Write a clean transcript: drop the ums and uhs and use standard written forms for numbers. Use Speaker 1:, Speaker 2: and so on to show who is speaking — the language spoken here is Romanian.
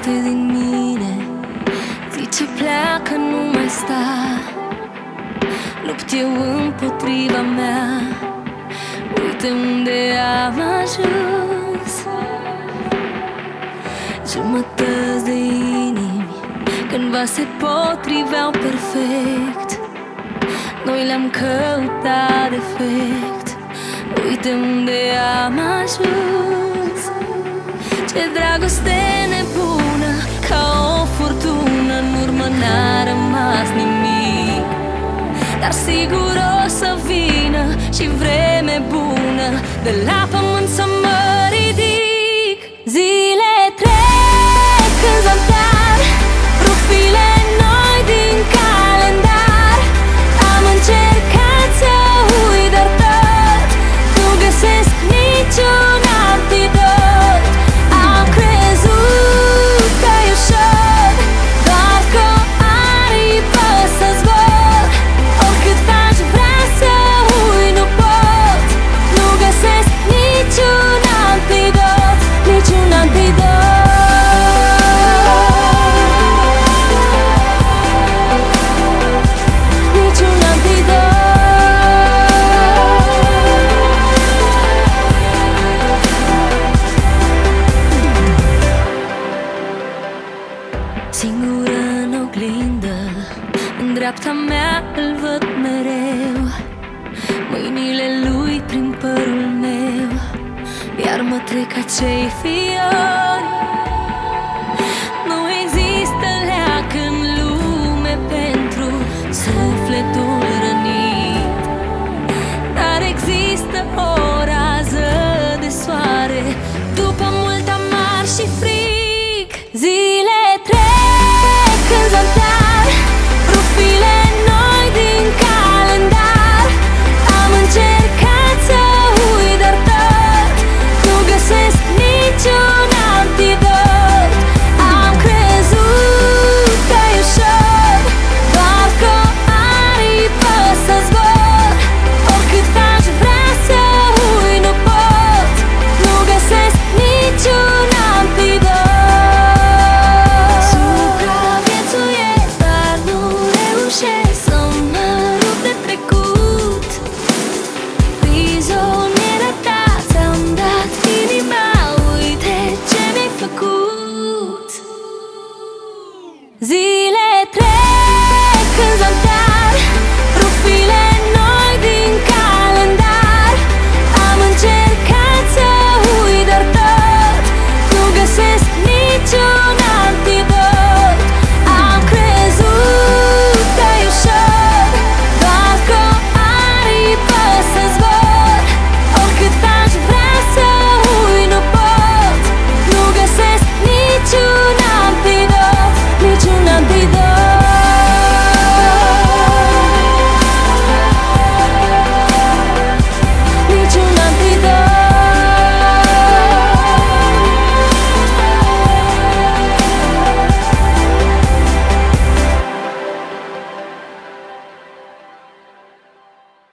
Speaker 1: parte din mine zice pleacă, nu mai sta. Lupt eu împotriva mea, uite unde am ajuns. Jumătăți de inimi cândva se potriveau perfect, noi le-am căutat defect. Uite unde am ajuns. Ce dragoste nebună, ca o furtună, în urmă n-a rămas nimic. Dar sigur o să vină și vreme bună, de la pământ să mă ridic. Zile trec în zadar, profile noi din calendar. Am încercat să uit, dar tot nu găsesc niciun antidot. Am crezut că e ușor, doar că o aripă să zbor. Oricât aș vrea să uit, nu pot. Nu găsesc niciun antidot, niciun antidot. Niciun antidot. Singură în oglindă, în dreapta mea îl văd mereu, mâinile lui prin părul meu, iar mă trec acei fiori. Nu există leac în lume pentru sufletul rănit, dar există o rază de soare după mult amar și frig. Zile trec în zadar, profile noi din calendar. Am încercat să uit, dar tot nu găsesc niciun antidot. Am crezut că e ușor, doar că o aripă să zbor. Oricât aș vrea să uit, nu pot. Nu găsesc niciun antidot. Supraviețuiesc, dar nu reușesc să mă rup de trecut. Prizoniera ta, ți-am dat inima, uite ce mi-ai făcut. Zi